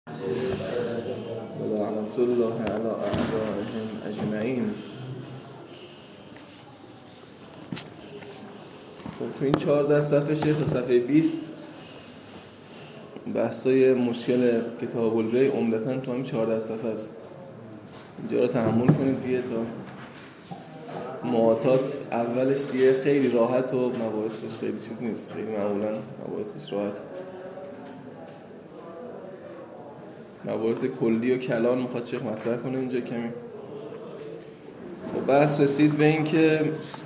ولعنة الله على أعدائهم أجمعین. تو این 14 صفحه شیخ صفحه 20 بحثای مشکل کتاب البیع عمدتاً تو همین 14 صفحه است. اینجا رو تحمل کنید دیگه تا معاطات اولش دیگه خیلی راحت و مباحثش خیلی چیز نیست، خیلی معمولاً مباحثش راحت. مباحث کلی و کلان میخواد شیخ مطرح کنه اینجا کمی. خب بحث رسید به این که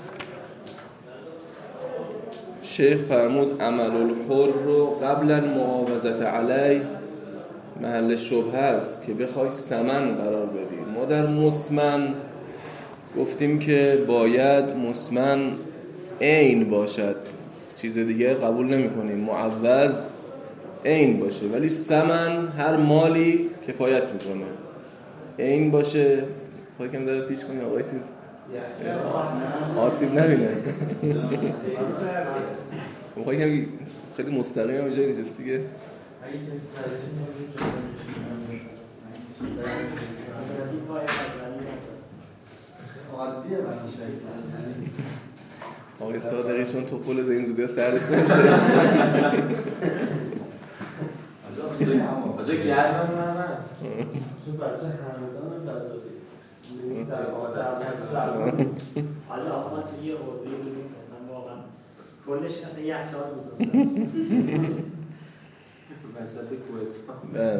شیخ فرمود عمل الحر رو قبل المعاوضت علی محل شبهه است که بخوای ثمن قرار بدی. ما در مسمن گفتیم که باید مسمن عین باشد، چیز دیگه قبول نمی کنیم، معوض عین باشه، ولی ثمن هر مالی کفایت میکنه عین باشه. خواهی کم داره پیش کنیم آقای چیز آسیب نبینه. خواهی کم خیلی مستقیم هم جایی نشست دیگه. آقای صادقی چون توپل از این زودی ها سرش نمیشه. آجا گرمم من هست چون بچه همدان فدادی حالا آقا توی یه حوضی بودیم مثلا واقعا کلش اصلا یخچال بود وسط کوهستان.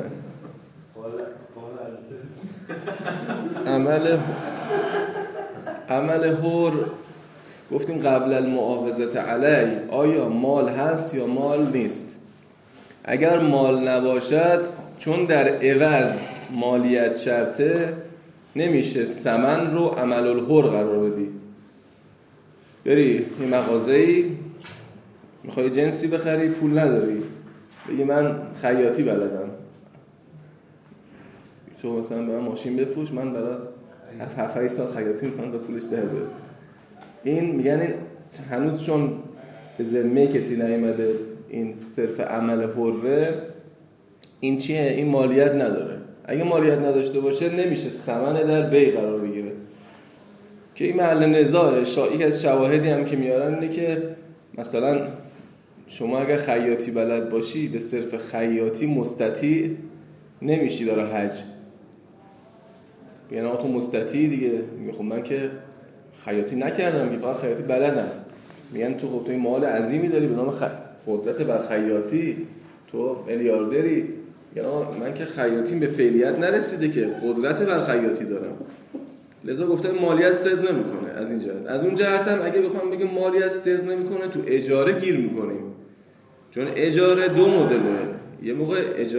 عمل حر گفتیم قبل المعاوضت علی آیا مال هست یا مال نیست. اگر مال نباشد چون در عوض مالیت شرطه نمیشه ثمن رو عمل الحر قرار بدی. بری یه مغازه‌ای میخوای جنسی بخری پول نداری، بگی من خیاطی بلدم، تو مثلا به من ماشین بفروش من برات 7-8 سال خیاطی میکنم تا پولش ده بده. این میگن این هنوز چون به ذمه کسی نیامده این صرف عمل حره، این چیه؟ این مالیت نداره. اگه مالیت نداشته باشه نمیشه ثمن در بیع قرار بگیره که این محل نزاعه. یکی از شواهدی هم که میارن اینه که مثلا شما اگر خیاطی بلد باشی به صرف خیاطی مستطیع نمیشی داره حج. یعنی تو مستطیع دیگه. میگه خب من که خیاطی نکردم، میگه فقط خیاطی بلدم. میگن تو خب تو این مال عظیمی داری به نام قدرت بر خیاطی، تو میلیاردری. یعنی من که خیاطیم به فعلیت نرسیده که قدرت بر خیاطی دارم، لذا گفتم مالیت صرف نمیکنه. از این جهت، از اون جهت هم اگه بخوام بگم مالیت صرف نمیکنه تو اجاره گیر میکنیم، چون اجاره دو مدله. یه موقع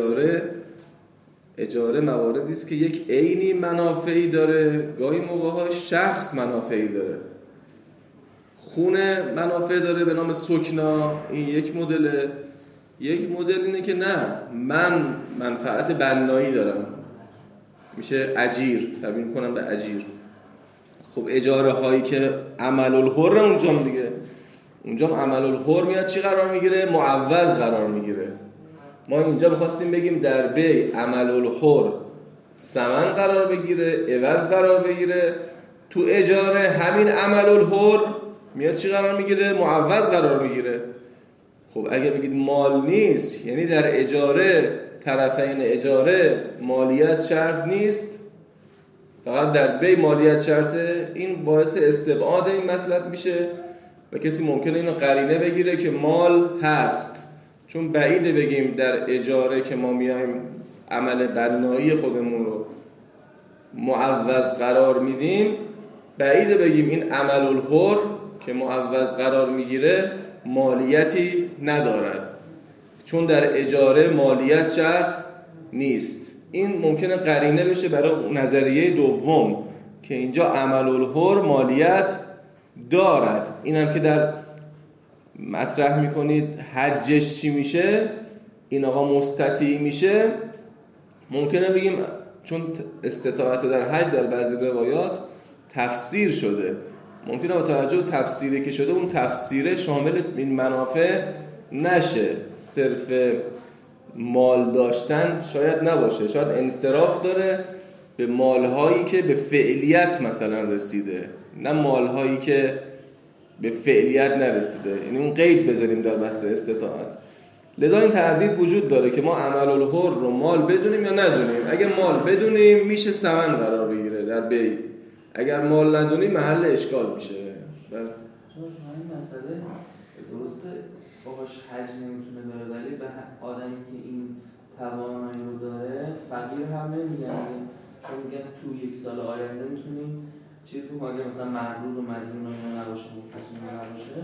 اجاره مواردی است که یک عینی منافعی داره، گاهی موقع‌ها شخص منافعی داره. خونه منافع داره به نام سکنا، این یک مدله. یک مدل اینه که نه، من منفعت بنایی دارم، میشه اجیر، تبیین کنم به اجیر. خب اجاره هایی که عمل الحر اونجا دیگه، اونجا عمل الحر میاد چی قرار میگیره؟ معوض قرار میگیره. ما اینجا می‌خواستیم بگیم در بیع عمل الحر ثمن قرار بگیره، عوض قرار بگیره. تو اجاره همین عمل الحر میاد چی قرار میگیره؟ معوض قرار میگیره. خب اگه بگید مال نیست، یعنی در اجاره طرفین اجاره مالیت شرط نیست، فقط در بیع مالیت شرطه، این باعث استبعاد این مطلب میشه و کسی ممکنه اینو قرینه بگیره که مال هست. چون بعیده بگیم در اجاره که ما میایم عمل بنایی خودمون رو معوض قرار میدیم، بعیده بگیم این عمل الحر که معوض قرار میگیره مالیتی ندارد، چون در اجاره مالیت شرط نیست. این ممکنه قرینه بشه برای نظریه دوم که اینجا عمل الحر مالیت دارد. این هم که در مطرح میکنید حجش چی میشه، این آقا مستطیع میشه، ممکنه بگیم چون استطاعت در حج در بعضی روایات تفسیر شده، ممکنه با توجه به تفسیری که شده اون تفسیره شامل این منافع نشه، صرف مال داشتن شاید نباشه، شاید انصراف داره به مالهایی که به فعلیت مثلا رسیده، نه مالهایی که به فعلیت نرسیده. یعنی اون قید بذاریم در بحث استطاعت. لذا این تردید وجود داره که ما عمل الحر رو مال بدونیم یا ندونیم. اگه مال بدونیم میشه ثمن قرار بگیره در بیع، اگر مال ندونیم محل اشکال میشه. چون همین مسئله درسته باهاش حج نمیتونه داره، ولی به آدمی که این توانایی رو داره فقیر هم نمیگن، چون میگن تو یک سال آینده میتونیم چیز بکنیم، اگه مثلا مربوط و مدیون و اینا نباشه و تصمیم نباشه،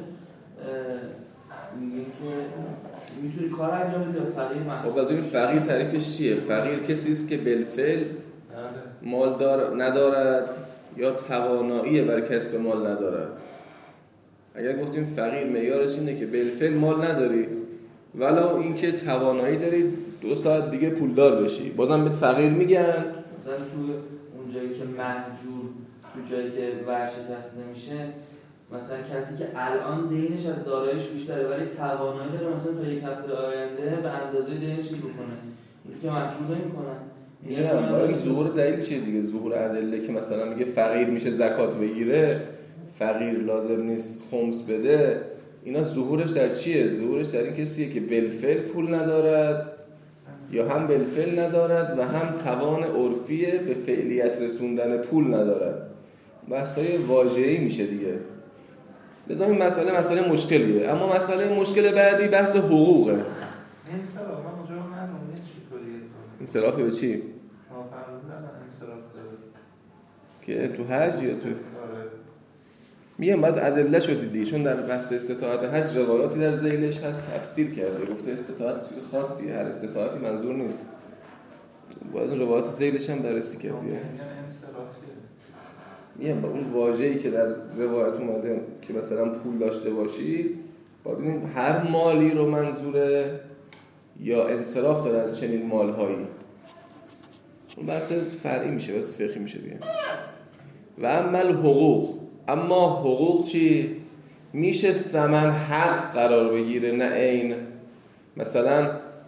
میگه که میتونی کار انجام بدی یا فقیر محسوب. خب ببین فقیر تعریفش چیه؟ فقیر کسی است که بالفعل مال ندارد یا توانایی برای کسب مال ندارد. اگر گفتیم فقیر معیارش اینه که بالفعل مال نداری ولی اینکه توانایی داری 2 ساعت دیگه پولدار بشی، بازم بهت فقیر میگن. مثلا تو اون جایی که مهجور، تو جایی که ورشکست نمیشه، مثلا کسی که الان دینش از داراییش بیشتره ولی توانایی داره مثلا تا یک هفته آینده به اندازه دینش چیز بکنه، این که مهجور نمیکنن. میگم برای ظهور دلیل چیه دیگه؟ ظهور ادله که مثلا میگه فقیر میشه زکات بگیره، فقیر لازم نیست خمس بده، اینا ظهورش در چیه؟ ظهورش در این کسیه که بالفعل پول ندارد یا هم بالفعل ندارد و هم توان عرفی به فعلیت رسوندن پول ندارد. بحثای واژه‌ای میشه دیگه. لذا این مسئله مشکلیه. اما مسئله مشکل بعدی بحث حقوقه. انصراف من اونجا معلوم نیست چطوریه. انصراف به چی؟ شما فرمودن انصراف که داره تو حج یا تو میگم بعد ادله شو دیدی، چون در بحث استطاعت حج روایاتی در ذیلش هست تفسیر کرده، گفته استطاعت چیز خاصیه، هر استطاعتی منظور نیست. باید اون روایات ذیلش هم بررسی کردی. میگن انصرافیه. میگم با اون واژه‌ای که در روایت اومده که مثلا پول داشته باشی، باید ببینیم هر مالی رو منظوره یا انصراف داره از چنین مالهایی. اون بحث فرعی میشه، بحث فقهی میشه دیگه. و عمل حقوق، اما حقوق چی؟ میشه ثمن حق قرار بگیره نه عین. مثلا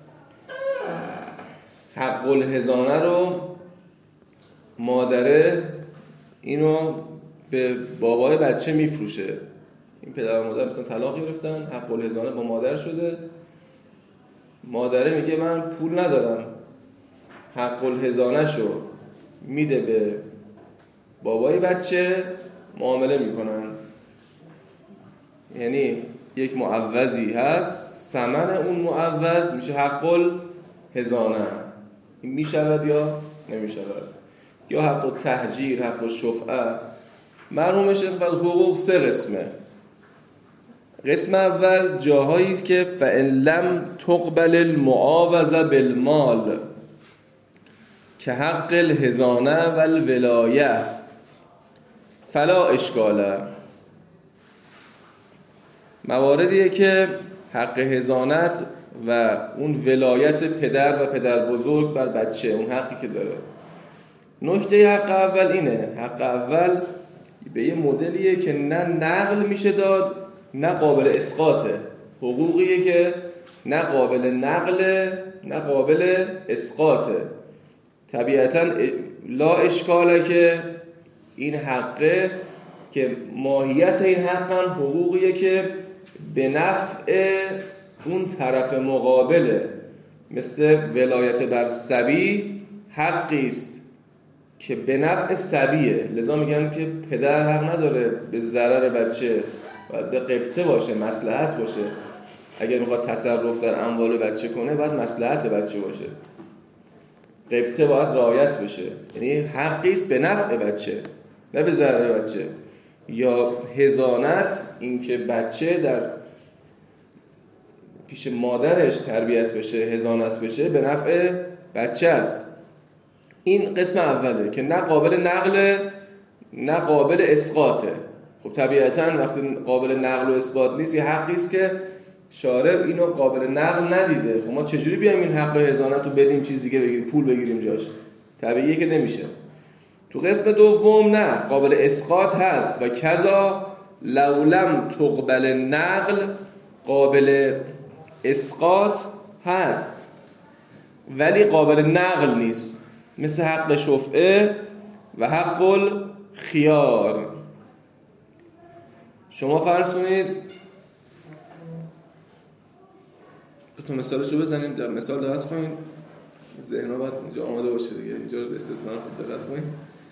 حق الحضانه رو مادره اینو به بابای بچه میفروشه. این پدر و مادر مثلا طلاق گرفتن، حق الحضانه با مادر شده، مادره میگه من پول ندارم، حق الحضانه شو میده به بابای بچه، معامله میکنن. یعنی یک معوضی هست، ثمن اون معوض میشه حق الحضانه. این میشود یا نمیشود؟ یا حق التهجیر، حق الشفعه. مرحوم شیخ حقوق 3 قسمه. قسم اول جاهایی که فإن لم تقبل المعاوضه بالمال که حق الحضانه و الولایه فلا اشکاله. مواردیه که حق حضانت و اون ولایت پدر و پدر بزرگ بر بچه، اون حقی که داره. نکته حق اول اینه، حق اول به یه مدلیه که نه نقل میشه داد نه قابل اسقاطه. حقوقیه که نه قابل نقله نه قابل اسقاطه. طبیعتاً لا اشکاله که این حقه که ماهیت این حق هم حقوقیه که به نفع اون طرف مقابله، مثل ولایت بر صبی حقی است که به نفع صبیه. لذا میگن که پدر حق نداره به ضرر بچه، باید به قبطه باشه، مصلحت باشه. اگر میخواد تصرف در اموال بچه کنه باید مصلحت بچه باشه، قبطه باید رعایت بشه. یعنی حقی است به نفع بچه نه به ضرر بچه. یا حضانت، این که بچه در پیش مادرش تربیت بشه، حضانت بشه، به نفع بچه است. این قسم اوله که نه قابل نقل نه قابل اسقاطه. خب طبیعتاً وقتی قابل نقل و اثبات نیست، یه حقی است که شارع اینو قابل نقل ندیده. خب ما چجوری بیایم این حق حضانت رو بدیم چیز دیگه بگیریم، پول بگیریم جاش؟ طبیعیه که نمیشه. تو قسم دوم نه، قابل اسقاط هست و کذا لولم تقبل نقل قابل اسقاط هست. ولی قابل نقل نیست، مثل حق شفعه و حق الخیار. شما فرض کنید تو مثالشو بزنیم، در مثال دقت کنید، ذهن‌ها باید اینجا آماده باشه دیگه، اینجا رو استثناء خوب دقت کنید.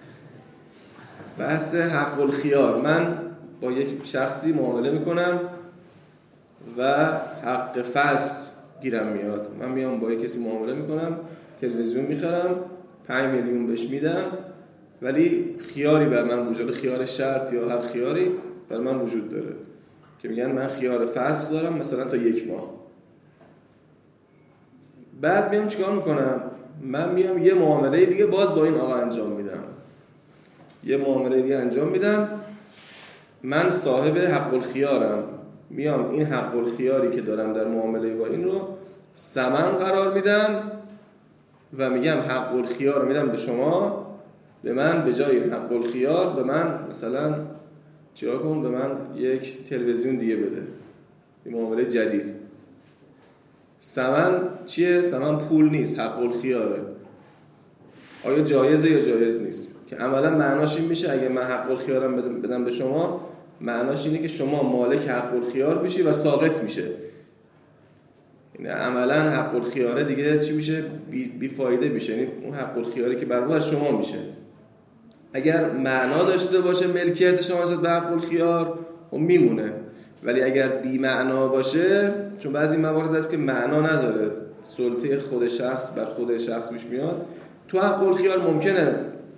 بحث حق الخیار، من با یک شخصی معامله میکنم و حق فسخ گیرم میاد. من میام با یک کسی معامله میکنم، تلویزیون میخرم، 5 میلیون بهش میدم، ولی خیاری بر من وجود، خیار شرط یا هر خیاری بر من وجود داره که میگن من خیار فسخ دارم مثلا تا 1 ماه. بعد میام چیکار میکنم؟ من میام یه معامله دیگه باز با این آقا انجام میدم، یه معامله دیگه انجام میدم، من صاحب حق الخیارم، میام این حق الخیاری که دارم در معامله با این رو ثمن قرار میدم و میگم حق الخیار رو میدم به شما، به من به جای حق الخیار به من مثلا چیکار کن، به من یک تلویزیون دیگه بده، این معامله جدید. ثمن چیه؟ ثمن پول نیست، حق الخیاره. آیا جایزه یا جایز نیست؟ که عملا معناش این میشه اگه من حق الخیارم بدم به شما، معناش اینه که شما مالک حق الخیار بشی و ساقط میشه. این عملا حق الخیاره دیگه چی میشه؟ بی فایده میشه. یعنی اون حق الخیاری که بر از شما میشه. اگر معنا داشته باشه ملکیت شما نسبت به حق الخیار اون میمونه، ولی اگر بی معنا باشه، چون بعضی موارد هست که معنا نداره، سلطه خود شخص بر خود شخص میش میاد، تو حق الخیار ممکنه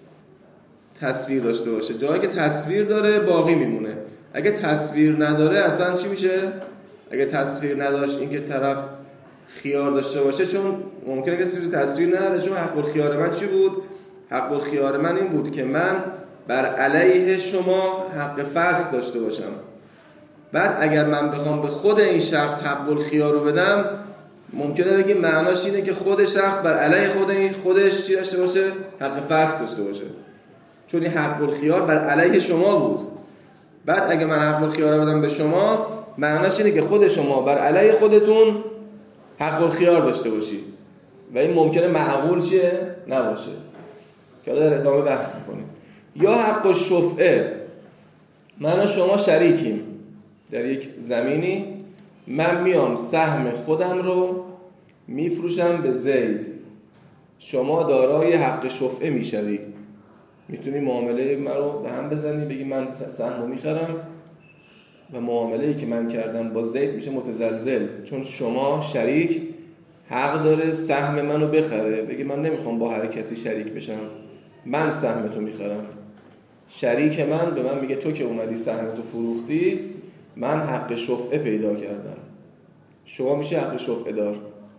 تصویر داشته باشه، جایی که تصویر داره باقی میمونه. اگه تصویر نداره اصلا چی میشه؟ اگه تصویر نداشت این که طرف خیار داشته باشه، چون ممکنه کسی تصویر نداره، چون حق الخیار من چی بود؟ حق الخیار من این بود که من بر علیه شما حق فسخ داشته باشم. بعد اگر من بخوام به خود این شخص حق الخیار رو بدم، ممکنه بگیم معناش اینه که خود شخص بر علیه خودش چی داشته باشه؟ حق فسخ داشته باشه، چون این حق الخیار بر علیه شما بود. بعد اگه من حق الخیار رو بدم به شما، معناش اینه که خود شما بر علیه خودتون حق الخیار داشته باشی و این ممکنه معقول چیه؟ نباشه که در ادامه بحث میکنیم. یا حق الشفعه، من و شما شریکیم در یک زمینی، من میام سهم خودم رو میفروشم به زید، شما دارای حق شفعه میشوی، میتونی معامله من رو به هم بزنی، بگی من سهم رو میخرم و معامله‌ای که من کردم با زید میشه متزلزل، چون شما شریک حق داره سهم منو بخره، بگی من نمیخوام با هر کسی شریک بشم، من سهمتو میخرم. شریک من به من میگه تو که اومدی سهمتو فروختی، من حق شفعه پیدا کردم، شما میشه حق شفعه دار.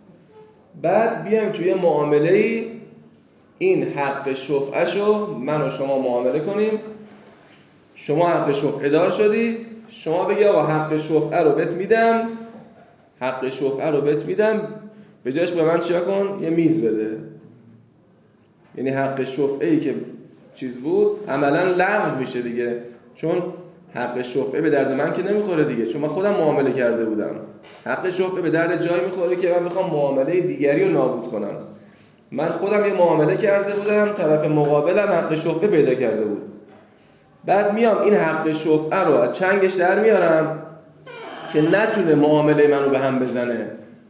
بعد بیایم توی معامله‌ای این حق شفعه‌شو من و شما معامله کنیم، شما حق شفعه دار شدی، شما بگی آقا حق شفعه رو بهت میدم، حق شفعه رو بهت میدم، به جاش به من چیا کن؟ یه میز بده. یعنی حق شفعه‌ای که چیز بود عملاً لغو میشه دیگه، چون حق شفعه به درد من که نمیخوره دیگه، چون من خودم معامله کرده بودم. حق شفعه به درد جایی میخوره که من میخوام معامله دیگری رو نابود کنم. من خودم یه معامله کرده بودم، طرف مقابلم حق شفعه پیدا کرده بود، بعد میام این حق شفعه رو از چنگش در میارم که نتونه معامله منو به هم بزنه.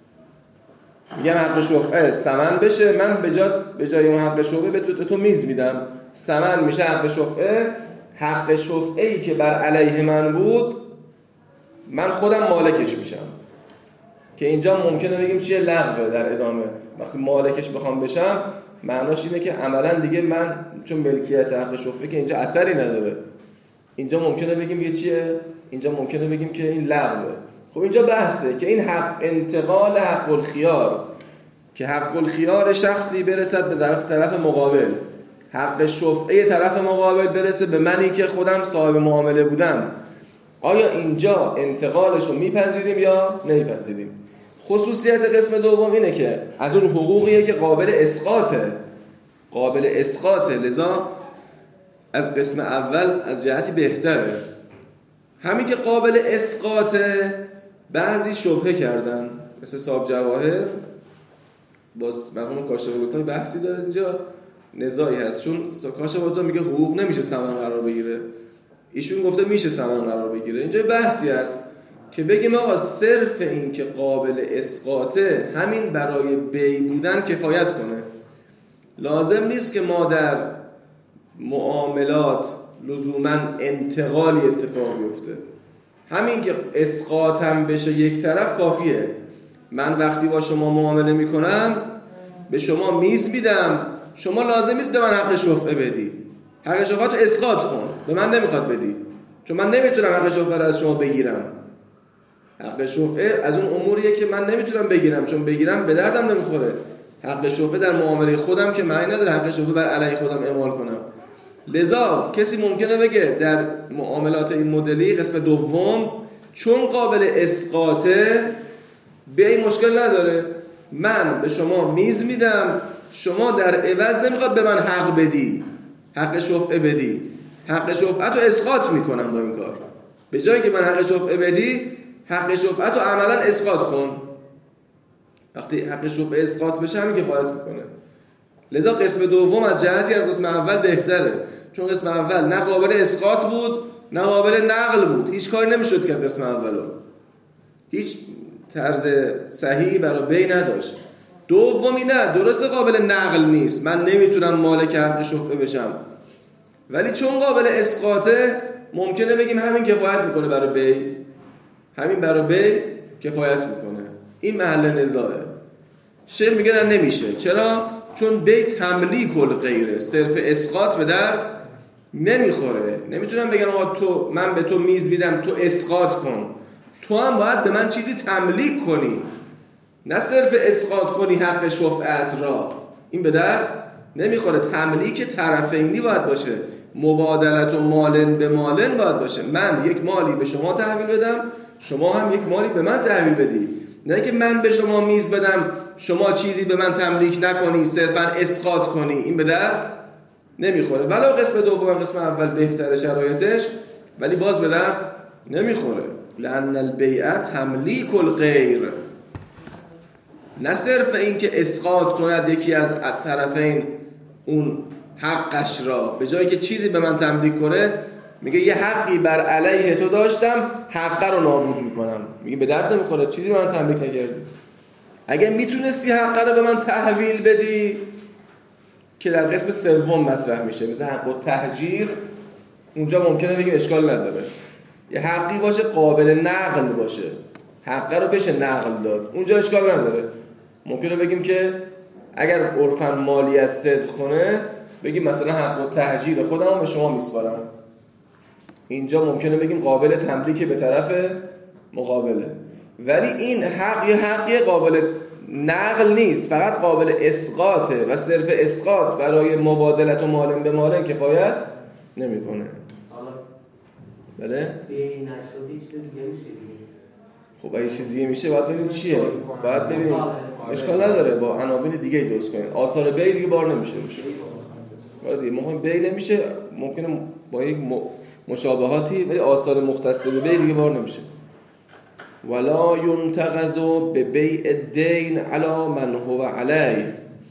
میگم حق شفعه ثمن بشه، من به جای اون حق شفعه به تو میز میدم، ثمن میشه حق شفعه. حق شفعه‌ای که بر علیه من بود من خودم مالکش میشم، که اینجا ممکنه بگیم چیه؟ لغوه. در ادامه وقتی مالکش بخوام بشم، معناش اینه که عملا دیگه من چون ملکیت حق شفعه که اینجا اثری نداره، اینجا ممکنه بگیم یه چیه؟ اینجا ممکنه بگیم که این لغوه. خب اینجا بحثه که این حق انتقال حق الخیار، که حق الخیار شخصی برسد به طرف مقابل، حق شفعه طرف مقابل برسه به منی که خودم صاحب معامله بودم، آیا اینجا انتقالش رو میپذیریم یا نمیپذیریم؟ خصوصیت قسم دوم اینه که از اون حقوقیه که قابل اسقاطه، لذا از قسم اول از جهتی بهتره. همین که قابل اسقاطه، بعضی شبهه کردن، مثل صاحب جواهر باز مرحوم کاشف‌الگوتا بحثی داره اینجا، نزاعی هست، چون کاشف‌الگوتا میگه حقوق نمیشه ثمن قرار بگیره، ایشون گفته میشه ثمن قرار بگیره. اینجا بحثی هست که بگیم آقا صرف این که قابل اسقاطه همین برای بی بودن کفایت کنه، لازم نیست که ما در معاملات لزوما انتقالی اتفاق بیفته. همین که اسقاطم بشه یک طرف کافیه. من وقتی با شما معامله میکنم به شما میز میدم، شما لازم نیست به من حق شفعه بدی، حق شفعه تو اسقاط کن، به من نمیخواد بدی، چون من نمیتونم حق شفعه رو از شما بگیرم. حق شفعه از اون اموریه که من نمیتونم بگیرم، چون بگیرم به دردم نمیخوره. حق شفعه در معامله خودم که معنی نداره حق شفعه بر علیه خودم اعمال کنم. لذا کسی ممکنه بگه در معاملات این مدلی قسم دوم چون قابل اسقاطه به این مشکل نداره، من به شما میز میدم، شما در عوض نمیخواد به من حق بدی، حق شفعه بدی، حق شفعه تو اسقاط میکنم با این کار. به جایی که من حق شفعه بدی، حق شفعه تو عملا اسقاط کن. وقتی حق شفعه اسقاط بشه همین کفایت میکنه. لذا قسم دوم از جهتی از قسم اول بهتره، چون قسم اول نه قابل اسقاط بود نه قابل نقل بود، هیچ کاری نمیشد کرد. قسم اولو هیچ طرز صحیحی برای بی نداشت. دومی نه، درسته قابل نقل نیست، من نمیتونم مالک حق شفعه بشم، ولی چون قابل اسقاطه ممکنه بگیم همین کفایت میکنه برای بی، همین برای بی کفایت میکنه. این محل نزاعه. شیخ میگه نه نمیشه. چرا؟ چون بی تملیک الغیره، صرف اسقاط به درد نمیخوره. نمیتونم بگم آقا تو من به تو میز میدم تو اسقاط کن، تو هم باید به من چیزی تملیک کنی، نه صرف اسقاط کنی حق شفعت را. این به درد نمیخوره. تملیک طرفینی باید باشه، مبادلت و مالن به مالن باید باشه. من یک مالی به شما تحویل بدم، شما هم یک مالی به من تحویل بدی، نه که من به شما میز بدم شما چیزی به من تملیک نکنی، صرفا اسقاط کنی. این به درد نمیخوره. ولو قسم دوم و قسم اول بهتره شرایطش، ولی باز به درد نمیخوره. لأن البیع تملیک الغیر، نه صرف این که اسقاط کند یکی از طرفین اون حقش را، به جایی که چیزی به من تملیک کنه میگه یه حقی بر علیه تو داشتم، حق رو نابود میکنم. میگه به درد نمیخوره، چیزی به من تملیک نکردی. اگه میتونستی حق رو به من تحویل بدی که در قسم سوم مطرح میشه، مثل حق و تهجیر، اونجا ممکنه بگیم اشکال نداره. یه حقی باشه قابل نقل باشه، حق رو بشه نقل داد، اونجا اشکال نداره. ممکنه بگیم که اگر عرفاً مالیت صدق کنه، بگیم مثلا حق و تهجیر خودم به شما میسپارم، اینجا ممکنه بگیم قابل تملیک به طرف مقابله. ولی این حق یه حقی قابل نقل نیست، فقط قابل اسقاطه و صرف اسقاط برای مبادلت و مالن به مالن کفایت نمیکنه. بله؟ به این نشد هیچ دیگه میشه دیگه. خب اگه چیزی میشه باید ببینیم چیه، باید ببینیم. اشکال نداره با عناوین دیگه درست کنیم. آثار بی دیگه بار نمیشه روش. ولی دیگه مهم بی نمیشه، ممکنه با یک مشابهاتی، ولی آثار مختص به بی دیگه بار نمیشه. ولا ينتقض ببيع الدين على من هو عليه.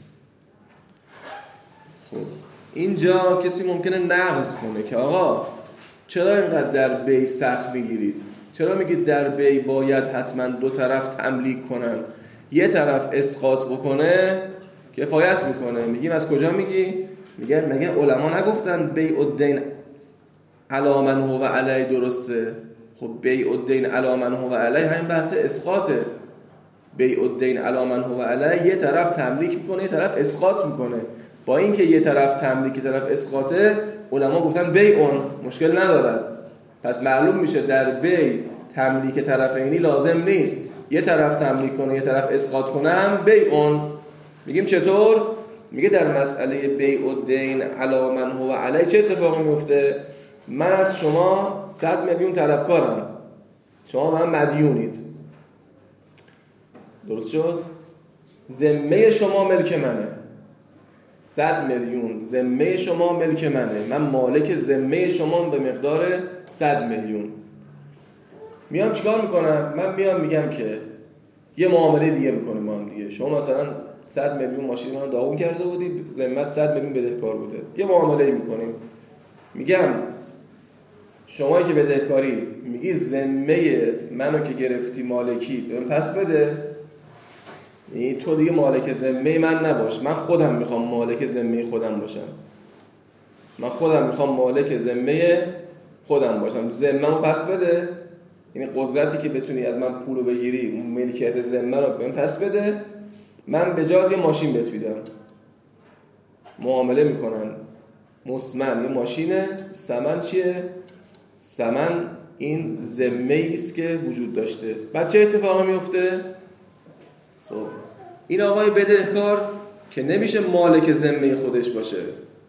خب اینجا کسی ممکنه نقض کنه که آقا چرا اینقدر در بی سخت میگیرید؟ چرا میگید در بی باید حتما دو طرف تملیک کنن، یه طرف اسقاط بکنه کفایت میکنه؟ میگیم از کجا میگی؟ میگن مگه علما نگفتن بیع الدین علی من هو علیه درسته؟ خب بیع الدین علی من هو علیه همین بحث اسقاطه. بیع الدین علی من هو علیه یه طرف تملیک میکنه یه طرف اسقاط میکنه. با اینکه یه طرف تملیک یه طرف اسقاطه، علما گفتن بیع مشکل ندارد. پس معلوم میشه در بیع تملیک طرفینی لازم نیست، یه طرف تملیک کنه یه طرف اسقاط کنه هم بیع. میگیم چطور؟ میگه در مسئله بیع الدین علی من هو علیه چه اتفاقی میفته؟ من از شما 100 میلیون طلبکارم، شما من مدیونید، درست شد؟ ذمه شما ملک منه، 100 میلیون ذمه شما ملک منه، من مالک ذمه شما به مقدار 100 میلیون. میام چیکار میکنم؟ من میام میگم که یه معامله دیگه میکنیم ما هم دیگه. شما مثلا 100 میلیون ماشین من داغون کرده بودی، ذمت 100 میلیون بدهکار بوده. یه معامله میکنیم، میگم شمایی که بدهکاری میگی ذمه منو که گرفتی مالکی بهم پس بده، یعنی تو دیگه مالک ذمه من نباش، من خودم میخوام مالک ذمه خودم باشم، من خودم میخوام مالک ذمه خودم باشم، ذمه‌مو پس بده. یعنی قدرتی که بتونی از من پولو بگیری، اون ملکیت ذمه رو بهم پس بده، من به جات یه ماشین بهت میدم. معامله میکنن، مسمن یه ماشینه، ثمن چیه؟ ثمن این ذمه‌ای است که وجود داشته. بعد چه اتفاقی میفته؟ خب این آقای بدهکار که نمیشه مالک ذمه خودش باشه،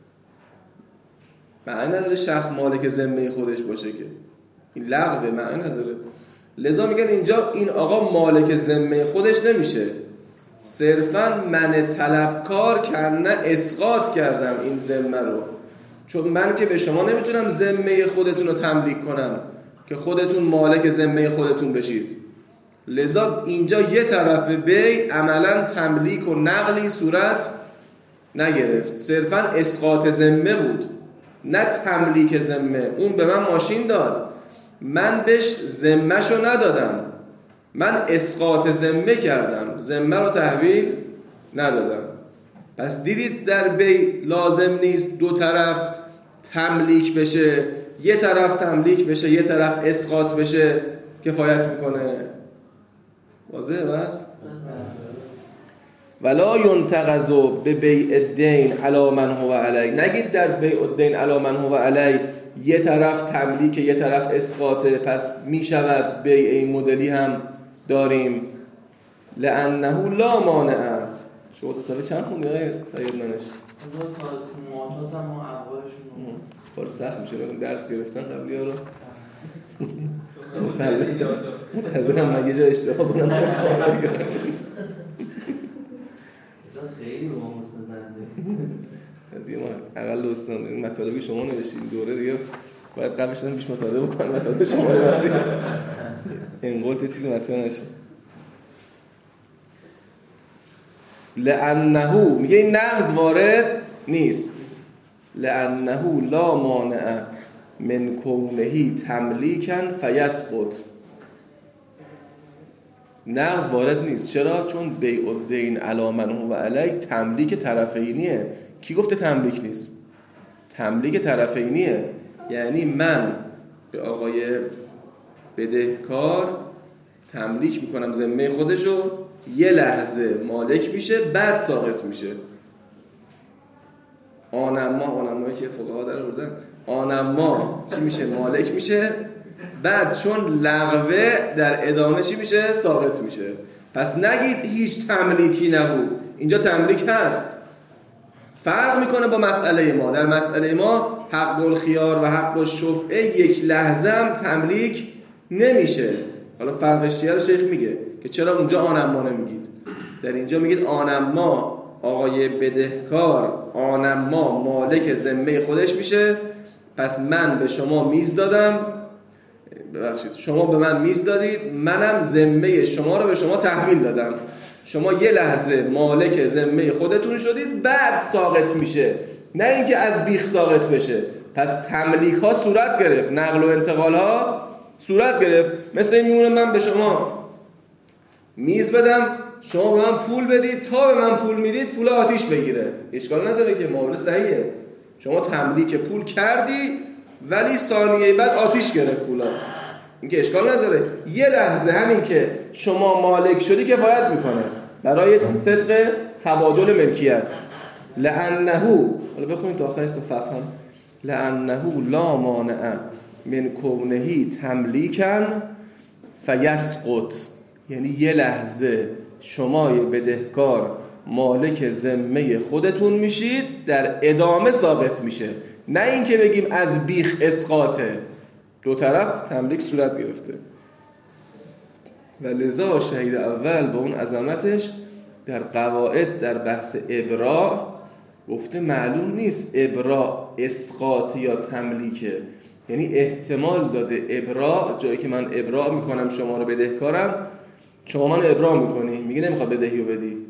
معنی نداره شخص مالک ذمه خودش باشه، که این لغوه، معنی نداره. لذا میگن اینجا این آقا مالک ذمه خودش نمیشه، صرفا من طلبکار کنه اسقاط کردم این ذمه رو، چون من که به شما نمیتونم ذمه خودتون رو تملیک کنم که خودتون مالک ذمه خودتون بشید. لذا اینجا یه طرف بی عملا تملیک و نقلی صورت نگرفت، صرفا اسقاط ذمه بود نه تملیک ذمه. اون به من ماشین داد، من بهش ذمه‌شو ندادم، من اسقاط ذمه کردم، ذمه رو تحویل ندادم. پس دیدید در بی لازم نیست دو طرف تملیک بشه، یه طرف تملیک بشه یه طرف اسقاط بشه، کفایت میکنه. واضحه بس؟ ولا ينتقض ببیع الدین علی من هو علی. نگید در بیع الدین علی من هو علی یه طرف تملیک یه طرف اسقاطه، پس میشود بیع این مدلی هم داریم. لانه لا مانع. شما تصویر چند خوندی آقای سید منش؟ تا مواتات هم ما اولشون کار سخت میشه، درس گرفتن قبلی ها رو منتظرم مگه جا اشتباه کنم. اینجا خیلی به ما مستزنده دیگه ما اقل دوستان داریم، مطالبی شما نوشتیم دوره دیگه باید قبلش دارم بیش مطالعه بکنم، مطالب شما وقتی انقلت چیزی مطالعه نشه. لانه میگه این نقض وارد نیست، لانه لا مانع من کونه تملیکا فیسقط. نقض وارد نیست. چرا؟ چون بیع الدین علی من هو علی تملیک طرفینیه. کی گفته تملیک نیست؟ تملیک طرفینیه، یعنی من به آقای بدهکار تملیک میکنم ذمه خودشو، یه لحظه مالک میشه بعد ساقط میشه. آنما که فقها در آوردن، آنما چی میشه؟ مالک میشه، بعد چون لغوه در ادامه چی میشه؟ ساقط میشه. پس نگید هیچ تملیکی نبود، اینجا تملیک هست. فرق میکنه با مسئله ما. در مسئله ما حق الخیار و حق الشفعه یک لحظه هم تملیک نمیشه. حالا فرقش چیه رو شیخ میگه که چرا اونجا آنما نمیگید، در اینجا میگید آنما آقای بدهکار آنما مالک ذمه خودش میشه. پس من به شما میز دادم، ببخشید شما به من میز دادید، منم ذمه شما رو به شما تحویل دادم، شما یه لحظه مالک ذمه خودتون شدید بعد ساقط میشه، نه اینکه از بیخ ساقط بشه. پس تملیک ها صورت گرفت، نقل و انتقال ها صورت گرفت. مثل این میمونه من به شما میز بدم، شما به من پول بدید، تا به من پول میدید پول آتیش بگیره، اشکال نداره که معامله صحیحه. شما تملیک پول کردی ولی ثانیه بعد آتیش گرفت پولا، این که اشکال نداره. یه لحظه همین که شما مالک شدی کفایت میکنه برای صدق تبادل ملکیت. لانه، حالا بخونیم تا آخرش تو فهم. لانه لا مانع من کونه تملیکا فیسقط، یعنی یه لحظه شما بدهکار مالک ذمه خودتون میشید، در ادامه ساقط میشه، نه اینکه بگیم از بیخ اسقاطه، دو طرف تملیک صورت گرفته. و لذا شهید اول با اون عظمتش در قواعد در بحث ابراء گفته معلوم نیست ابراء اسقاط یا تملیکه، یعنی احتمال داده ابراء جایی که من ابراء میکنم شما رو بدهکارم، شما من ابراء میکنی، میگه نمیخواد بدهی رو بدی،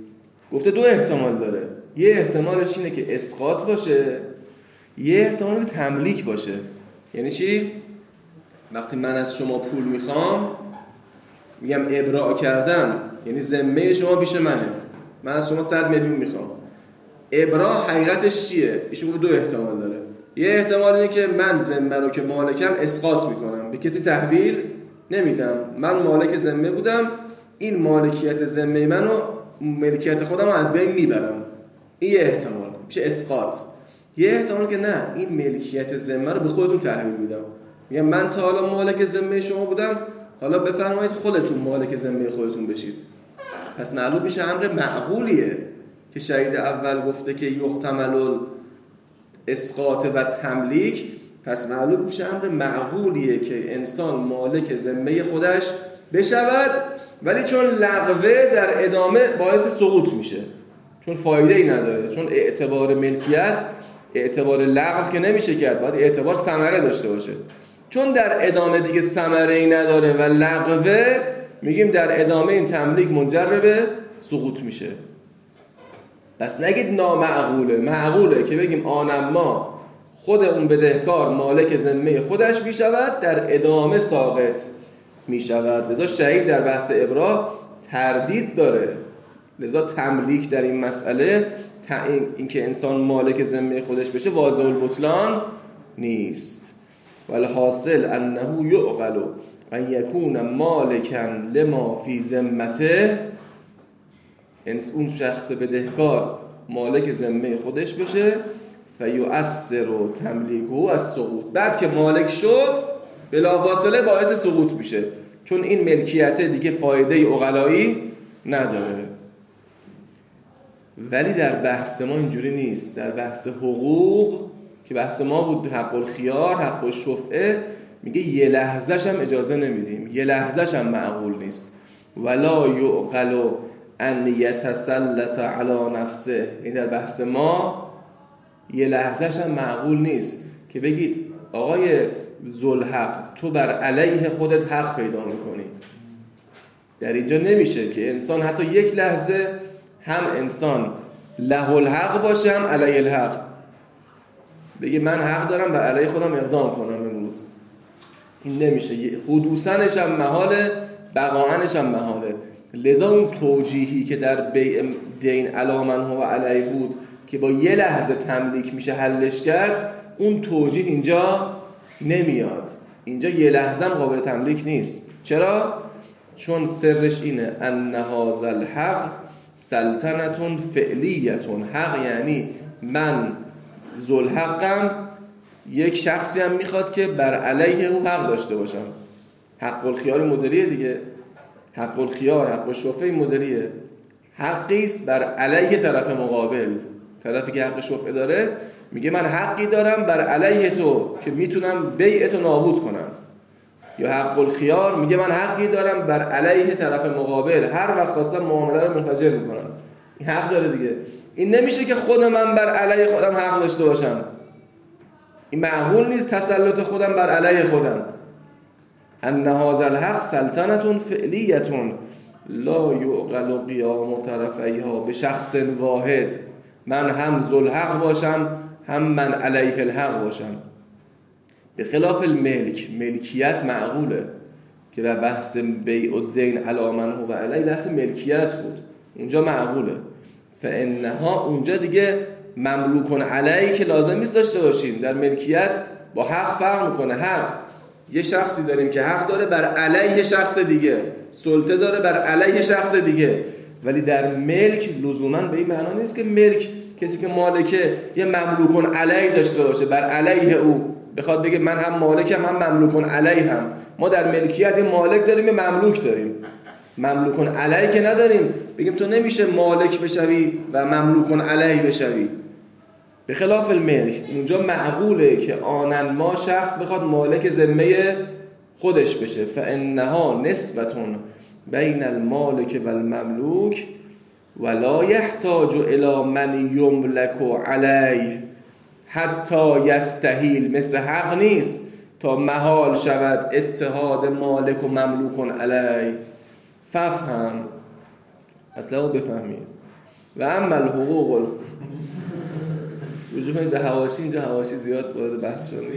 گفته دو احتمال داره. یه احتمالش اینه که اسقاط باشه، یه احتمال تملیک باشه. یعنی چی؟ وقتی من از شما پول میخوام، میگم ابراء کردم، یعنی ذمه شما پیش منه، من از شما 100 میلیون میخوام. ابراء حقیقتش چیه؟ ایشون گفت دو احتمال داره. یه احتمال اینه که من ذمه رو که مالکم اسقاط میکنم، به کسی تحویل نمیدم، من مالک ذمه بودم، این مالکیت ذمه منو، ملکیت خودم رو از بین میبرم. این یه احتمال میشه اسقاط. یه احتمال که نه، این ملکیت ذمه رو به خودتون تحویل میدم، میگم من تا حالا مالک ذمه شما بودم، حالا بفرمایید خودتون مالک ذمه خودتون بشید. پس معلوم میشه امر معقولیه که شهید اول گفته که یحتمل اسقاط و تملیک. پس معلوم میشه امر معقولیه که انسان مالک ذمه خودش بشود، ولی چون لغوه در ادامه باعث سقوط میشه، چون فایده ای نداره، چون اعتبار ملکیت اعتبار لغو که نمیشه کرد، باید اعتبار ثمره داشته باشه. چون در ادامه دیگه ثمره ای نداره و لغوه، میگیم در ادامه این تملیک منجر به سقوط میشه. پس نگید نامعقوله، معقوله که بگیم آنما خود اون بدهکار مالک ذمه خودش میشود، در ادامه ساقط میشود. لذا شهید در بحث ابراء تردید داره، لذا تملیک در این مسئله، اینکه انسان مالک ذمه خودش بشه واضح البطلان نیست. والحاصل انه یعقل ان یکون مالکا لما فی ذمته، اون شخص بدهکار مالک ذمه خودش بشه، فیؤثر تملیکه از سقوط، بعد که مالک شد بلافاصله باعث سقوط میشه، چون این ملکیت دیگه فایده عقلایی نداره. ولی در بحث ما اینجوری نیست. در بحث حقوق که بحث ما بود، حق الخیار، حق الشفعه، میگه یه لحظه‌ش هم اجازه نمیدیم، یه لحظه‌ش هم معقول نیست. ولا یعقل ان یتسلط علی نفسه، این در بحث ما یه لحظه‌ش هم معقول نیست که بگید آقای ذوالحق تو بر علیه خودت حق پیدا میکنی. در اینجا نمیشه که انسان حتی یک لحظه هم انسان له الحق باشه هم علیه الحق، بگه من حق دارم بر علیه خودم اقدام کنم امروز. این نمیشه، حدوثنش هم محاله، بقاعنش هم محاله. لذا اون توجیهی که در بیع دین علی من هو علیه بود که با یه لحظه تملیک میشه حلش کرد، اون توجیه اینجا نمیاد. اینجا یه لحظه هم قابل تملیک نیست. چرا؟ چون سرش اینه ان هذا الحق سلطنتون فعلیتون. حق یعنی من ذوالحقم، یک شخصی هم میخواد که بر علیه او حق داشته باشم. حق الخیار مدلیه دیگه، حق الخیار، حق الشفعه مدلیه، حقیست بر علیه طرف مقابل. طرفی که حق شفعه داره میگه من حقی دارم بر علیه تو که میتونم بیعتو نابود کنم، یا حق الخیار میگه من حقی دارم بر علیه طرف مقابل، هر وقت خواستم معامله رو منفجر میکنم. این حق داره دیگه. این نمیشه که خود من بر علیه خودم حق داشته باشم، این معقول نیست. تسلط خودم بر علیه خودم. ان هذا الحق سلطنتون فعلیتون لا یعقل قیام طرفیها به شخص واحد. من هم ذوالحق باشم هم من علیه الحق باشم. به خلاف الملک، ملکیت معقوله که در بحث بیع الدین علی من هو علیه بحث ملکیت بود، اونجا معقوله. فانها اونجا دیگه مملوکن علیه که لازم نیست داشته باشیم. در ملکیت با حق فرق میکنه. حق یه شخصی داریم که حق داره بر علیه شخص دیگه، سلطه داره بر علیه شخص دیگه. ولی در ملک لزوما به این معنا نیست که ملک کسی که مالکه یه مملوکن علیه داشته باشه، بر علیه او بخواد بگه من هم مالکم هم مملوکن علیه هم. ما در ملکیت مالک داریم یه مملوک داریم، مملوکن علیه که نداریم بگیم تو نمیشه مالک بشوی و مملوکن علیه بشوی. به خلاف الملک اونجا معقوله که آنن ما شخص بخواد مالک ذمه خودش بشه. فانها نسبتون بین المالک و المملوک ولا یحتاج الی من یملک علیه حتی یستحیل. مثل حق نیست تا محال شود اتحاد مالک و مملوک علیه. ففهم، اصلا بفهمید. و اما الحقوق رجوع کنید به حواشی، اینجا حواشی زیاد وارد بحث شده.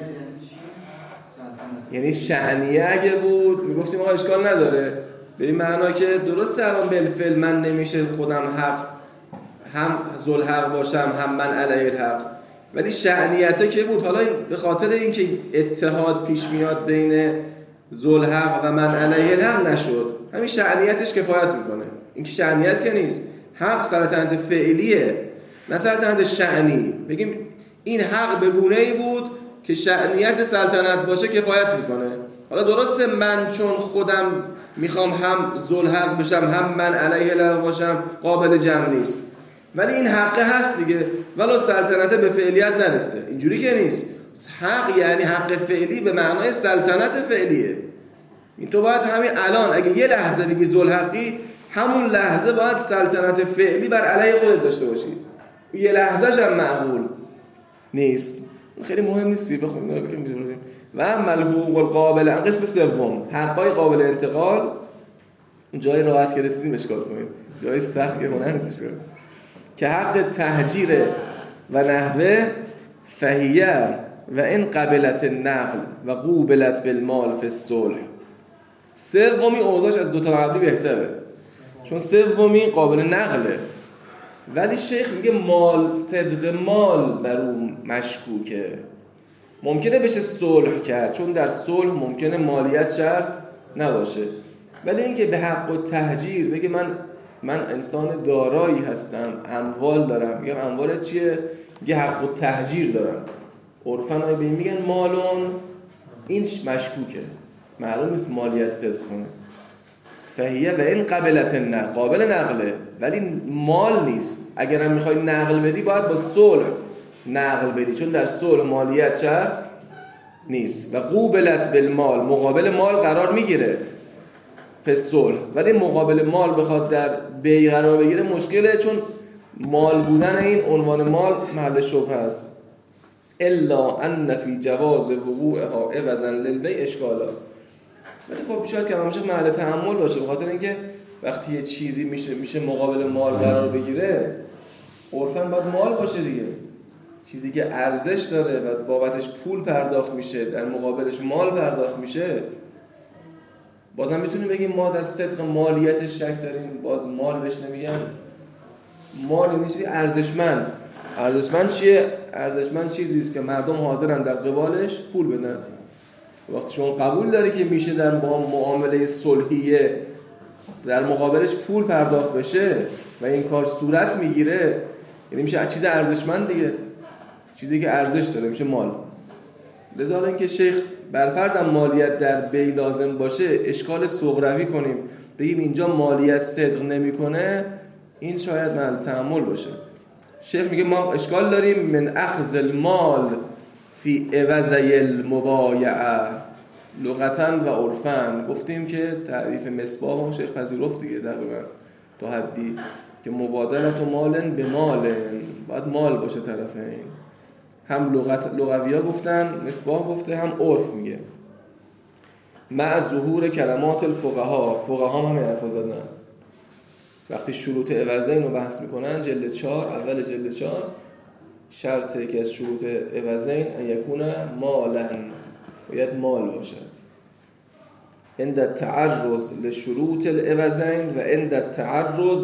یعنی شأنیه اگه بود میگفتیم آقا اشکال نداره، به این معنا که درسته الان بالفعل من نمیشه خودم حق هم ذوالحق باشم هم من علیه الحق، ولی شأنیته که بود. حالا به خاطر اینکه اتحاد پیش میاد بین ذوالحق و من علیه الحق نشد، همین شأنیتش کفایت میکنه. این که شأنیت که نیست، حق سلطنت فعلیه نه سلطنت شأنی. بگیم این حق به گونه‌ای بود که شأنیت سلطنت باشه کفایت میکنه. حالا درسته من چون خودم میخوام هم ذوالحق بشم هم من علیه الحق باشم قابل جمع نیست، ولی این حقه هست دیگه، ولو سلطنت به فعلیت نرسه. اینجوری که نیست. حق یعنی حق فعلی به معنای سلطنت فعلیه. این تو باید همین الان اگه یه لحظه بگی ذوالحقی، همون لحظه باید سلطنت فعلی بر علیه خودت داشته باشی. یه لحظه‌ش هم معقول نیست. خیلی مهم نیستی بخوام اینا بگم بیرونیم. و ملحوق القابل، قسم سوم حقای قابل انتقال. جای راحت که رسیدیم اشکال کنیم، جای سخت که هنر نیست که حق تهجیر و نحوه فهیه و این قبلت نقل و قوبلت بالمال فی الصلح. سومی اوضاعش از دوتا قبلی بهتره، چون سومی قابل نقله، ولی شیخ میگه مال صدق مال بر اون مشکوکه. ممکنه بشه صلح کرد، چون در صلح ممکنه مالیت شرط نباشه، ولی اینکه به حق و تهجیر بگه من انسان دارایی هستم، اموال دارم، میگم اموال چیه؟ میگه حق و تهجیر دارم. عرفاً به این میگن مالون، این مشکوکه، معلوم نیست مالیت صدق کنه. فهیه و این قبلت نقل، قابل نقله ولی مال نیست. اگرم میخوای نقل بدی باید با صلح نقل بدی، چون در صلح مالیت شرط نیست. و قوبلت بالمال، مقابل مال قرار میگیره فی الصلح، ولی مقابل مال بخواد در بیع قرار بگیره مشکله، چون مال بودن این عنوان مال محل شبهه است. الا ان فی جواز وقوعها عوضا للبیع اشکالا. ولی خب شاید که همش محل تأمل باشه، به خاطر اینکه وقتی یه چیزی میشه مقابل مال قرار بگیره، عرفاً باید مال باشه دیگه. چیزی که ارزش داره و بابتش پول پرداخت میشه، در مقابلش مال پرداخت میشه، بازم میتونیم بگیم ما در صدق مالیتش شک داریم، باز مال بهش نمیگن. مال نیست ارزشمند. ارزشمند چیه؟ ارزشمند چیزی است که مردم حاضرن در قبالش پول بدن. وقتی شما قبول داری که میشه در معامله صلحیه در مقابلش پول پرداخت بشه و این کار صورت میگیره، یعنی میشه چیز ارزشمند دیگه، چیزی که ارزش داره میشه مال. لذا اینکه شیخ برفرض مالیت در بی لازم باشه اشکال صغروی کنیم، بگیم اینجا مالیت صدق نمیکنه، این شاید محل تأمل باشه. شیخ میگه ما اشکال داریم من اخذ المال فی عوضی المبایعه. لغتاً و عرفاً گفتیم که تعریف مصباح و شیخ پذیرفت دیگه تقریبا تا حدی که مبادلت و مالن به مالن، باید مال باشه طرفین. هم لغوی‌ها گفتن، مصباح گفته، هم عرف میگه. مع ظهور کلمات الفقها، فقها هم حرف زدن وقتی شروط عوضین رو بحث میکنن. جلد 4، اول جلد 4 شرطه که از شروط عوضین ان یکون مالا، باید مال باشد. عند التعرض لشروط العوضین و عند التعرض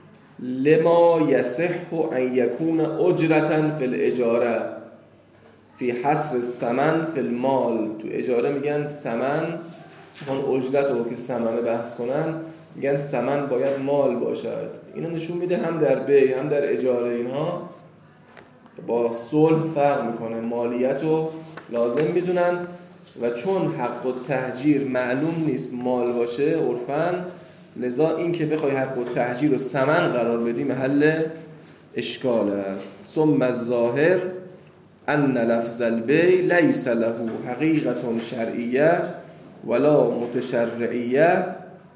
لما یصح ان یکون اجرة فی الاجاره فی حصر الثمن فی المال. تو اجاره میگن ثمن، اون اجرت رو که ثمنه بحث کنن میگن ثمن باید مال باشد. اینو نشون میده هم در بیع هم در اجاره اینها با صلح فرق میکنه، مالیت رو لازم میدونن و چون حق و تهجیر معلوم نیست مال باشه عرفاً، لذا این که بخوای حق و تهجیر رو ثمن قرار بدی محل اشکال است. ثم الظاهر ان لفظ البیع لیس له حقیقة شرعیه ولا متشرعیه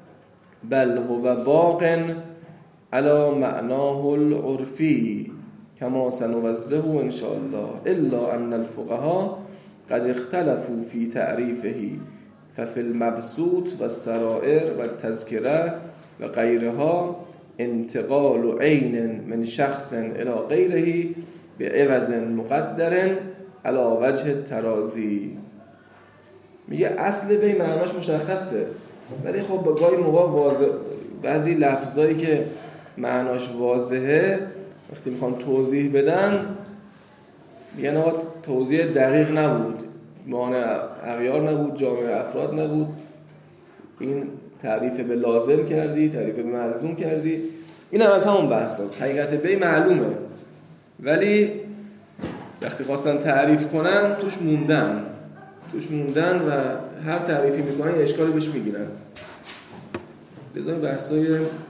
بل هو باق على معناه العرفی كما سنوضحه ان شاء الله، الا ان الفقهاء قد اختلفوا في تعريفه ففي المبسوط والسرائر والتذكرة وغيرها انتقال عین من شخص الی غیره بعوض مقدر علی وجه ترازی. میگه اصل بی معناش مشخصه، ولی خب با گاهی موقع واضح بعضی لفظایی که معناش واضحه وقتی میخوان توضیح بدن میگن آقا توضیح دقیق نبود، مانع اغیار نبود، جامع افراد نبود، این تعریف به لازم کردی، تعریف به ملزوم کردی. این هم از همون بحث هست. حقیقت بی معلومه ولی وقتی خواستن تعریف کنن توش موندن و هر تعریفی میکنن یه اشکالی بهش میگیرن. لذا بحثای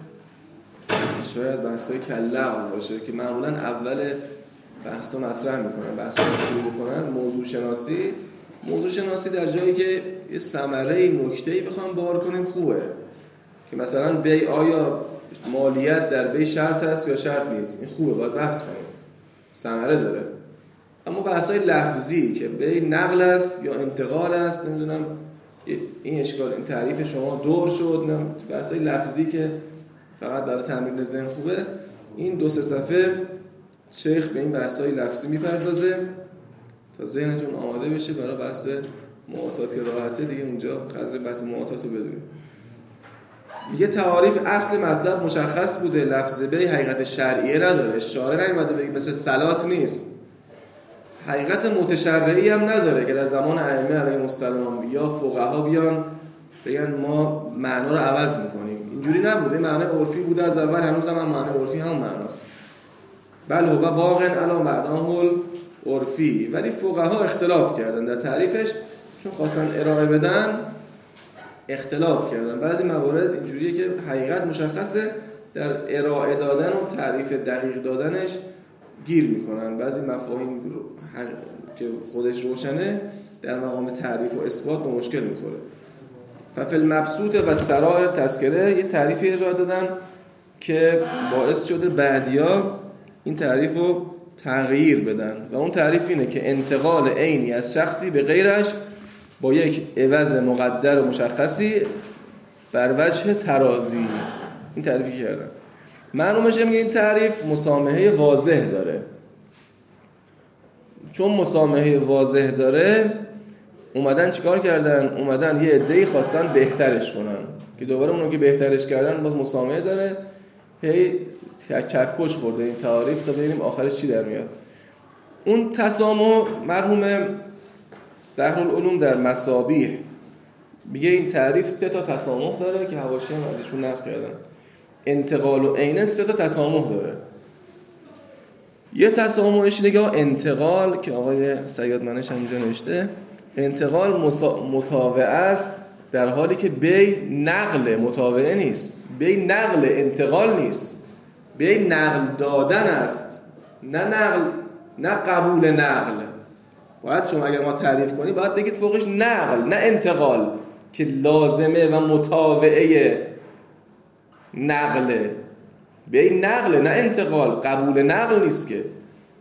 شاید بحثای کلعب باشه که معمولا اول بحثا مطرح میکنن، بحثا شروع بکنن. موضوع شناسی در جایی که یه ثمره نکته‌ای بخوام بار کنیم خوبه، که مثلا بی آیا مالیت در بی شرط است یا شرط نیست، این خوبه، باید بحث کنیم، ثمره داره. اما بحثای لفظی که بی نقل است یا انتقال است، نمیدونم این اشکال، این تعریف شما دور شد، نه بحثای لفظی که فقط برای تمرین ذهن خوبه. این 2-3 صفحه شیخ به این بحثای لفظی میپردازه تا ذهنتون آماده بشه برای بحث معاطات که راحته دیگه. اونجا قدر بحث معاطات رو بدونیم. میگه تعاریف اصل مطلب مشخص بوده، لفظ بی حقیقت شرعیه نداره، شارع نیومده بگه مثل صلات نیست، حقیقت متشرعی هم نداره که در زمان ائمه علیهم السلام یا فقها بیان بگن ما معنا رو عوض میکنیم. اینجوری نبوده، معنی عرفی بوده از اول، هنوز هم معنی عرفی همون معناست. بل هو واقع علی معناه عرفی. ولی فقها اختلاف کردن در تعریفش، چون خواستن ارائه بدن اختلاف کردن. بعضی موارد اینجوریه که حقیقت مشخصه، در ارائه دادن و تعریف دقیق دادنش گیر میکنن. بعضی مفاهیم که خودش روشنه در مقام تعریف و اثبات به مشکل میخوره. ففی المبسوط و سرائر تذکره یه تعریفی ارائه دادن که باعث شده بعدیا این تعریف رو تغییر بدن و اون تعریف اینه که انتقال عینی از شخصی به غیرش با یک عوض مقدر و مشخصی بر وجه ترازی. این تعریفی کردن. معلومشه میگه این تعریف مسامحه واضح داره. چون مسامحه واضح داره اومدن چیکار کردن؟ اومدن یه عده‌ای خواستن بهترش کنن که دوباره اونو که بهترش کردن باز مسامحه داره. هی چکش خورده این تعریف تا ببینیم آخرش چی در میاد. اون تسامح مرحوم بحرالعلوم در مصابیح میگه این تعریف 3 تا تسامح داره که حواشی هم ازشون نقل کردن. انتقال و عین 3 تا تسامح داره. یه تسامحش نگه انتقال که آقای سیاد منش هم اینجا نوشته، انتقال متابع است در حالی که بی نقل متابعه نیست، بی نقل انتقال نیست، بی نقل دادن است، نه قبول نقل. باید شما اگر ما تعریف کنید باید بگید فوقش نقل نه انتقال که لازمه و متابعه نقله. به نقل نه انتقال، قبول نقل نیست. که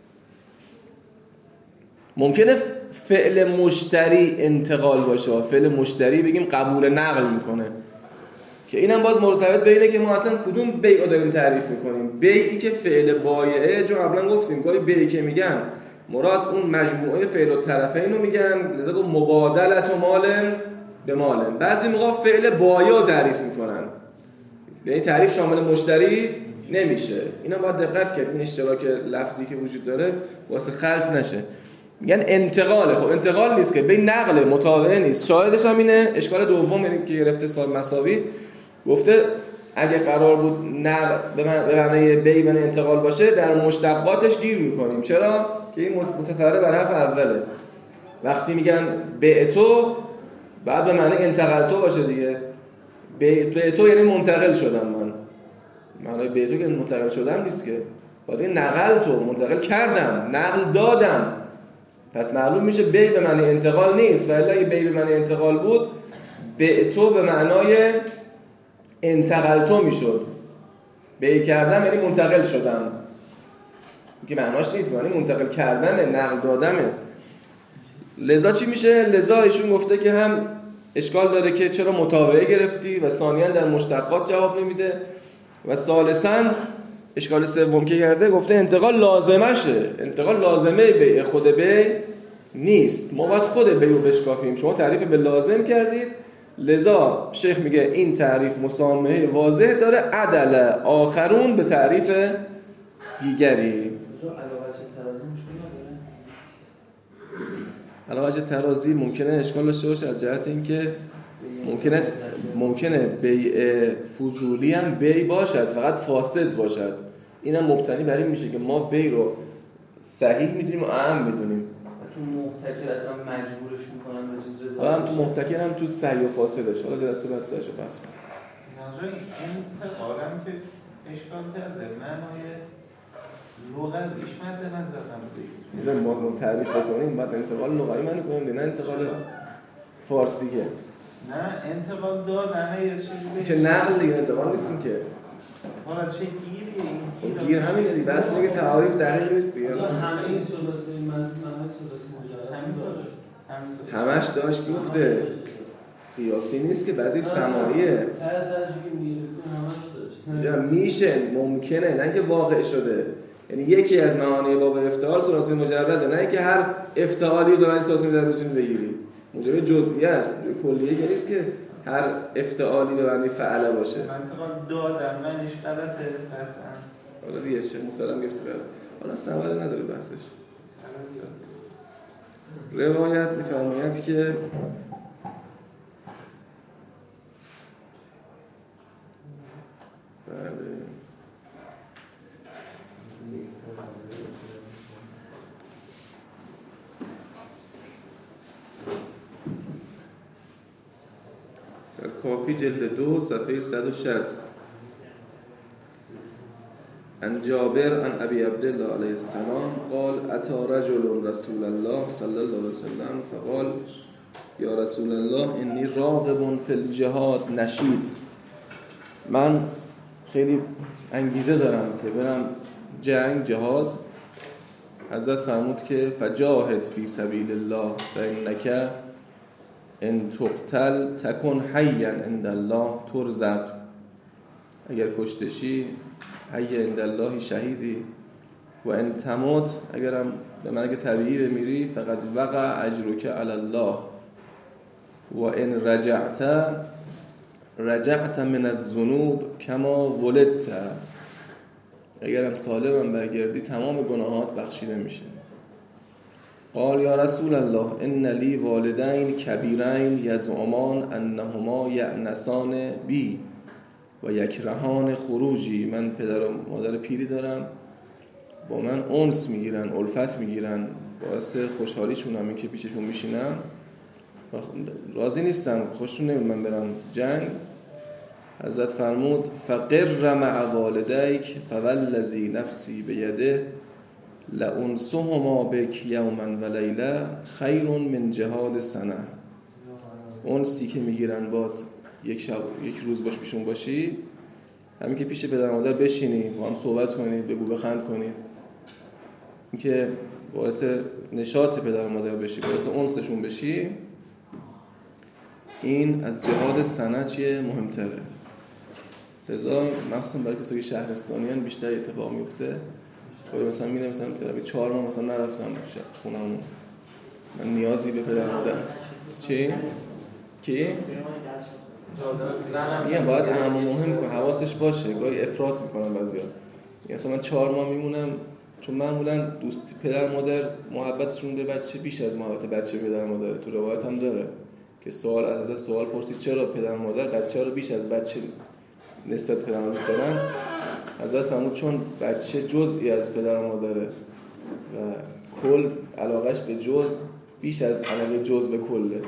ممکنه فعل مشتری انتقال باشه، فعل مشتری بگیم قبول نقل میکنه که اینم باز مرتبط به اینه که ما اصلا کدوم بیع رو داریم تعریف میکنیم. بیعی که فعل بایعه، جو قبلا گفتیم گاهی بیعی که میگن مراد اون مجموعه فعل و طرفین رو میگن، لذا گفت مبادلت و مال به مال. بعضی موقع فعل بایع رو تعریف میکنن، به این تعریف شامل مشتری نمیشه. اینا باید دقت کرد، این اشتراک لفظی که وجود داره واسه خلط نشه. میگن انتقاله، خب انتقال نیست که به نقل متابعه نیست. شاهدش هم اینه اشکال دوم اینه که گرفته صاحب مساوی گفته اگه قرار بود نقل به معنی بی معنی انتقال باشه در مشتقاتش گیر میکنیم. چرا؟ که این متفرع بر حرف اوله. وقتی میگن بعتو بعد به معنی انتقلتو باشه دیگه. بعتو یعنی منتقل شدم من. معنی بعتو که منتقل شدم نیست که. باید این نقلتو منتقل کردم، نقل دادم. پس معلوم میشه بی به معنی انتقال نیست. ولی اگه بی به معنی انتقال بود بعتو به معنای انتقلتو میشد. بی کردم یعنی منتقل شدم که معناش نیست، معنی منتقل کردنه، نقل دادمه. لذا چی میشه؟ لذا ایشون گفته که هم اشکال داره که چرا متابعه گرفتی و ثانیاً در مشتقات جواب نمیده. و ثالثاً اشکال سوم که کرده گفته انتقال لازمشه، انتقال لازمه بیع، خود بیع نیست، ما باید خود بیع رو بشکافیم. شما تعریف به لازم کردید، لذا شیخ میگه این تعریف مسامحه واضح داره، عدل آخرون به تعریف دیگری. علاوه ترازی ممکنه اشکال داشته باشه از جهت اینکه ممکنه بیع فضولی هم بیع باشد فقط فاسد باشد. اینم مبتنی بر این میشه که ما بیع رو صحیح میدونیم و اهم میدونیم. تو محتکر اصلا مجبورش میکنن به چیز رضایت. هم تو محتکر هم تو صحیح و فاسدش. حالا جلسه بعد درش بحث کنیم. نظر این انتقالم که اشکال کرده معنای لغویش مد نظر نبوده. ما تعریف کنیم بعد انتقال لغوی معنی کنیم، نه انتقال فارسیه. نه انتقال دادن یه چیزی که نقل دیگه انتقال نیستیم که. حالا چه گیریه این؟ گیر همینه دیگه، بس دیگه تعریف دقیق نیست دیگه. همه این ثلاثی معنی ثلاثی مجرد همش داشت گفته. قیاسی نیست که بعضی صنایعه. ترجیحی میگرفتیم همش داشت. میشه ممکنه، نه اینکه واقع شده. یعنی یکی از معانی باب افتعال ثلاثی مجرده، نه اینکه هر افتعالی رو دارن ثلاثی مجرد بتونید بگیرید. مجرد جزئیه است، کلیه که نیست که هر افتعالی به معنی فعله باشه. انتقال دادن معنیش غلطه قطعا. حالا دیگه شیخ موسی گفته برد. حالا سوال نداره بحثش. روایت می‌فرماید که در کافی جلد 2 صفحه 160 عن جابر عن ابي عبد الله عليه السلام قال اتى رجل رسول الله صلى الله عليه وسلم فقال یا رسول الله انی راغب فی الجهاد نشید، من خیلی انگیزه دارم که برم جنگ جهاد. حضرت فرمود که فجاهد فی سبیل الله فانک ان تقتل تکن حیا عند الله ترزق، اگر کشتشی حی عند الله شهیدی و ان تموت، اگرم به مرگ طبیعی بمیری فقط وقع اجرک علی الله و ان رجعت من الذنوب کما ولدت، اگرم سالم برگردی تمام گناهات بخشیده میشه. قال یا رسول الله ان لی والدین کبیرین یزعمان انهما یأنسان بی و یکرهان خروجی، من پدر و مادر پیری دارم، با من انس میگیرن، الفت میگیرن، باعث خوشحالیشونم این که پیششون میشینم و راضی نیستن، خوشتون نمیاد من برم جنگ. حضرت فرمود فقر مع والدیک فوالذی نفسی بیده لانسهما بک یوما و لیله خیر من جهاد سنه. انسی که میگیرن باد یک روز باش پیشون باشی، همین که پیش پدر مادر بشینی با هم صحبت کنید، بگو بخند کنید، این که باعث نشاط پدر مادر بشی، باعث انسشون بشی، این از جهاد سنه چیه مهمتره. لذا مخصوصا برای کسایی که شهرستانیان بیشتر اتفاق میفته. خب مثلا میرم مثلا 4 ماه مثلا نرفتم خونه‌مون، من نیازی به پدر مادر چی؟ کی؟ میگم باید اهم و مهم که حواسش باشه، گاهی افراط میکنم بعضیا. مثلا من 4 ماه میمونم، چون معمولا دوستی پدر مادر محبتشون به بچه بیش از محبت بچه به پدر مادر. تو روایت هم داره که سوال پرسید چرا پدر مادر بچه رو بیش از بچه نسبت پدر مادر دوست دارن؟ حضرت فرمود چون بچه جزئی از پدر مادره و کل علاقش به جز بیش از علاقه جز به کله.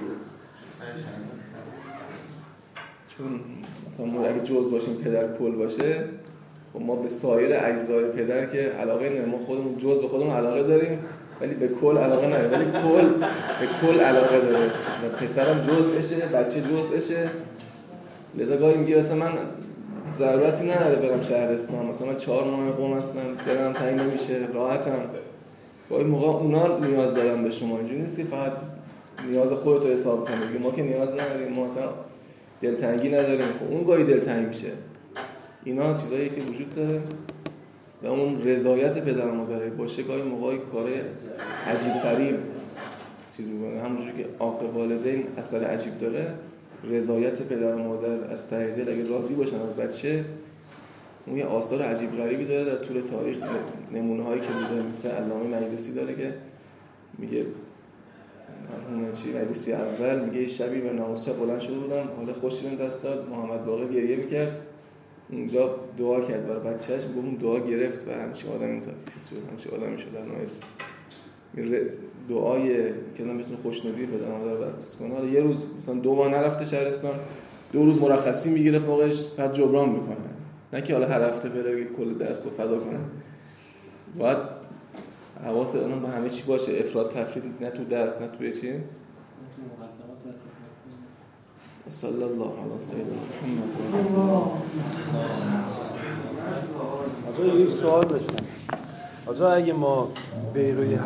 چون مثلا ما اگه جز باشیم پدر کل باشه، خب ما به سایر اجزای پدر که علاقه نداریم، ما خودمون جز به خودمون علاقه داریم ولی به کل علاقه نداریم، ولی کل به کل علاقه داره و پسرم جزشه، بچه جزشه. لذا گاهی میگه مثلا من ضرورتی نداره برم شهرستان، مثلا من 4 ماه قم هستم، برم تعیین نمیشه، راحتم. گاهی موقع اونا نیاز دارن به شما، اینجوری نیست که فقط نیاز خودت رو حساب کنی، ما که نیاز نداریم، ما مثلا دلتنگی نداریم، خب اون گاهی دلتنگ میشه. اینا چیزایی که وجود داره و اون رضایت پدر و مادر باشه گاهی موقع کار عجیب غریب چیز میکنه. همونجوری که عاق والدین اثر عجیب داره، رضایت پدر و مادر از ته دل اگه راضی باشن از بچه، اون یه آثار عجیب غریبی داره در طول تاریخ. نمونه هایی که بوده مثل علامه مجلسی داره که میگه مجلسی اول میگه شبی به نماز شب بلند شده بودم، حالا خوشی بهم دست داد، محمد باقر گریه میکرد، اونجا دعا کرد برای بچه‌اش، میگه اون دعا گرفت و همچین آدمی تیز شد، همچین آدمی شد در نایس. دعای که آدم بتونه خوشنودی به مادر براتیز کنه. حالا یه روز مثلا 2 ماه نرفته شهرستان، 2 روز مرخصی میگیره فوقش، بعد جبران میکنه. نه که حالا هر هفته بره بگید کل درس رو فدا کنه. باید حواس آدم به همه چی باشه، افراط تفرید نه تو درس نه توی چی. صلی الله علی سیدنا محمد. آقا یک سوال داشتم. آقا اگه ما بیروی